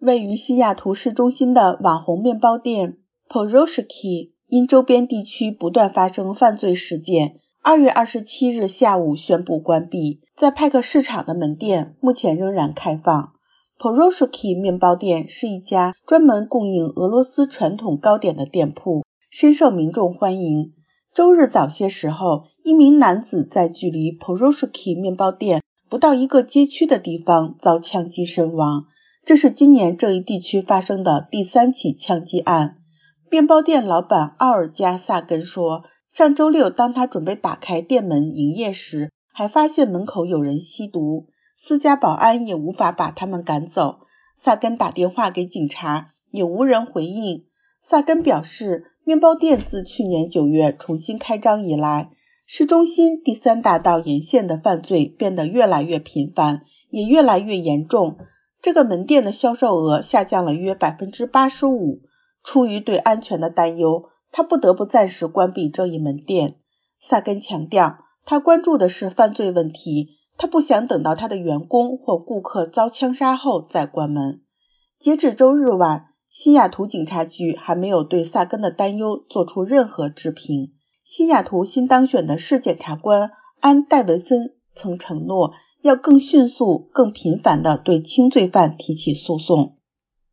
位于西雅图市中心的网红面包店 Poroshki 因周边地区不断发生犯罪事件，2月27日下午宣布关闭。在派克市场的门店目前仍然开放。Poroshki 面包店是一家专门供应俄罗斯传统糕点的店铺，深受民众欢迎。周日早些时候，一名男子在距离 Poroshki 面包店不到一个街区的地方遭枪击身亡。这是今年这一地区发生的第3起枪击案。面包店老板奥尔加·萨根说，上周六当他准备打开店门营业时，还发现门口有人吸毒，私家保安也无法把他们赶走。萨根打电话给警察，也无人回应。萨根表示，面包店自去年9月重新开张以来，市中心第3大道沿线的犯罪变得越来越频繁，也越来越严重。这个门店的销售额下降了约 85%。 出于对安全的担忧，他不得不暂时关闭这一门店。萨根强调，他关注的是犯罪问题，他不想等到他的员工或顾客遭枪杀后再关门。截至周日晚，西雅图警察局还没有对萨根的担忧做出任何置评。西雅图新当选的市检察官安·戴文森曾承诺要更迅速、更频繁地对轻罪犯提起诉讼。